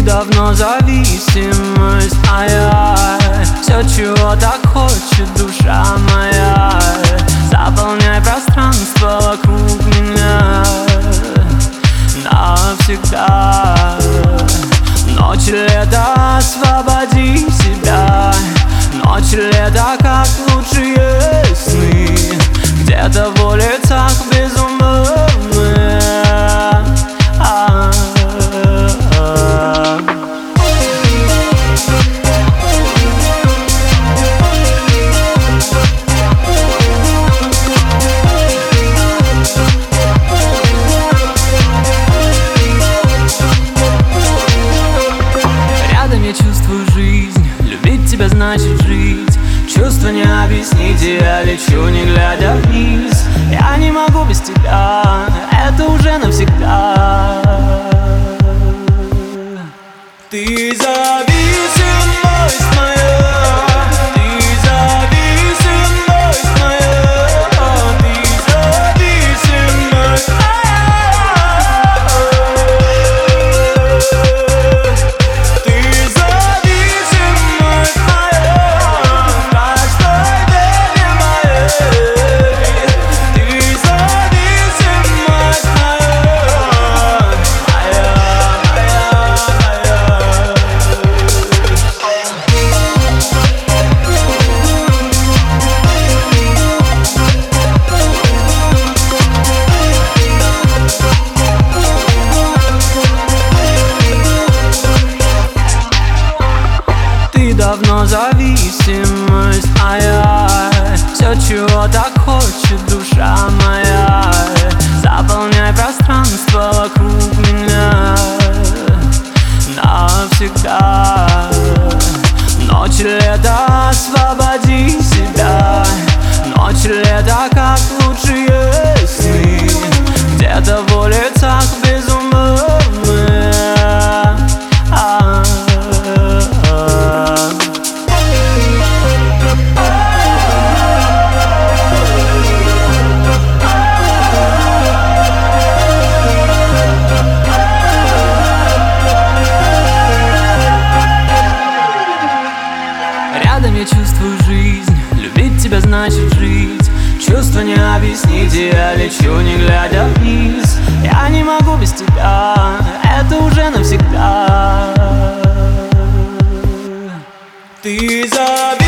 давно зависимость моя, все, чего так хочет душа моя. Заполняй пространство вокруг меня навсегда. Ночь, лето, освободи себя. Ночь, лето, как лучшие сны, где-то в улицах безумные. Рядом я чувствую жизнь, любить тебя значит жить. Чувства не объяснить, я лечу, не глядя вниз. Я не могу без тебя, это уже навсегда. Ты зависимость моя, ты зависимость моя, ты зависимость моя. Ты зависимость моя, каждой день моей. Ты зависимость моя, Ты давно зависимость моя, все, чего так хочет душа моя. Заполняй пространство вокруг меня навсегда. Ночь, лето, освободи себя. Ночь, лето, как лучшие сны, где-то в улицах безумные. Рядом я чувствую жизнь, любить тебя значит жить. Чувства не объяснить, я лечу, не глядя вниз. Я не могу без тебя, это уже навсегда. Ты зависимость.